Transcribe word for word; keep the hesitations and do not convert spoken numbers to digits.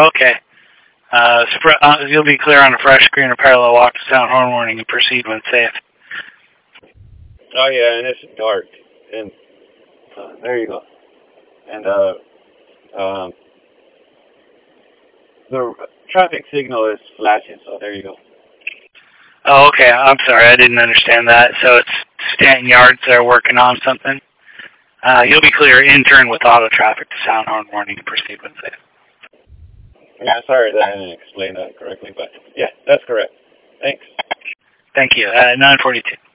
Okay. Uh, spr- uh, you'll be clear on a fresh green or parallel walk to sound horn warning and proceed when safe. Oh yeah, and it's dark. And uh, there you go. And uh, um, the traffic signal is flashing, so there you go. Oh, okay. I'm sorry. I didn't understand that. So it's Stanton Yards that are working on something. Uh, you'll be clear in turn with auto traffic to sound horn warning and proceed when safe. Yeah, sorry that I didn't explain that correctly, but yeah, that's correct. Thanks. Thank you. Uh, nine forty-two.